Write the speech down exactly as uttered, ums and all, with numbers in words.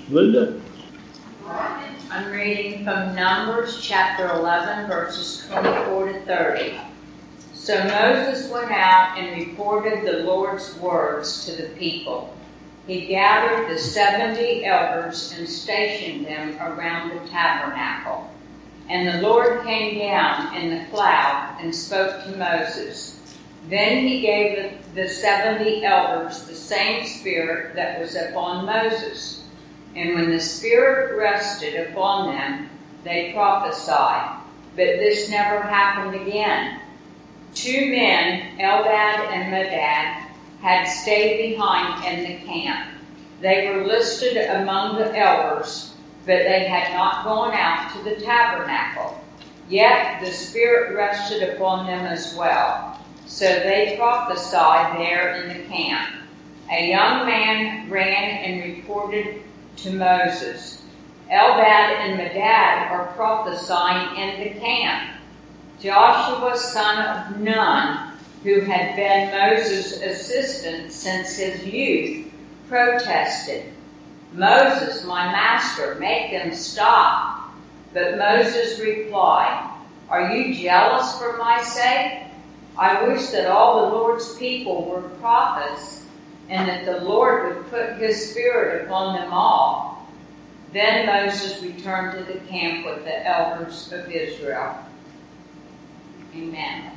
Linda? I'm reading from Numbers chapter eleven, verses twenty-four to thirty. So Moses went out and reported the Lord's words to the people. He gathered the seventy elders and stationed them around the tabernacle. And the Lord came down in the cloud and spoke to Moses. Then he gave the seventy elders the same spirit that was upon Moses. And when the Spirit rested upon them, they prophesied. But this never happened again. Two men, Eldad and Medad, had stayed behind in the camp. They were listed among the elders, but they had not gone out to the tabernacle. Yet the Spirit rested upon them as well. So they prophesied there in the camp. A young man ran and reported to Moses. Eldad and Medad are prophesying in the camp. Joshua, son of Nun, who had been Moses' assistant since his youth, protested. Moses, my master, make them stop. But Moses replied, are you jealous for my sake? I wish that all the Lord's people were prophets, and that the Lord would put his spirit upon them all. Then Moses returned to the camp with the elders of Israel. Amen.